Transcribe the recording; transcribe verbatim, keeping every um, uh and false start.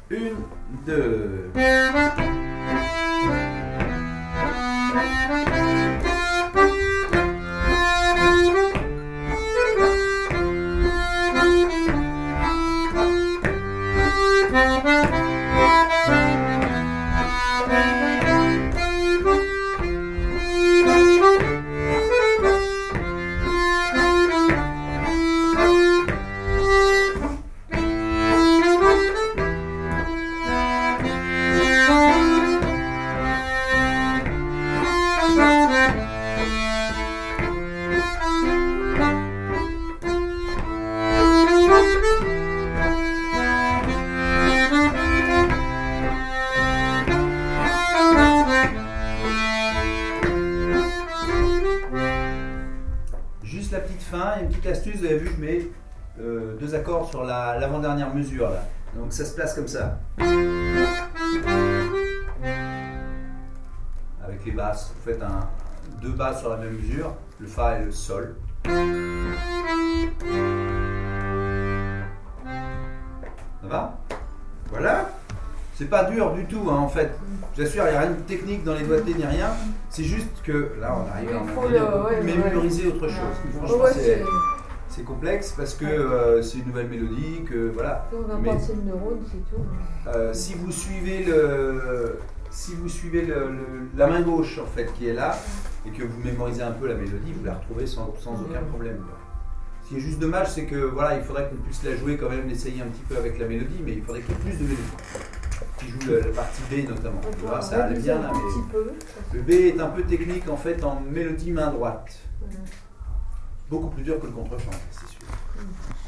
Une, deux. Juste la petite fin, une petite astuce, vous avez vu, je mets euh, deux accords sur la, l'avant-dernière mesure là. Donc ça se place comme ça. Avec les basses, vous faites un, deux basses sur la même mesure, le Fa et le Sol. Ça va? Voilà. C'est pas dur du tout hein, en fait. Je vous assure, il n'y a rien de technique dans les doigtés ni rien. C'est juste que là on arrive à ouais, mémoriser ouais. autre chose. Ouais. Franchement ouais, c'est, c'est complexe parce que euh, c'est une nouvelle mélodie que voilà. On va passer le neurone, c'est tout. Euh, si vous suivez le, si vous suivez le, le, la main gauche en fait qui est là et que vous mémorisez un peu la mélodie, vous la retrouvez sans, sans aucun problème. Quoi. Ce qui est juste dommage, c'est que voilà, il faudrait qu'on puisse la jouer quand même, l'essayer un petit peu avec la mélodie, mais il faudrait qu'il y ait plus de mélodie. Qui joue la, la partie B notamment. On vois, ça allait bien là, mais le B est un peu technique en fait en mélodie main droite. Voilà. Beaucoup plus dur que le contre-champ, c'est sûr. Mmh.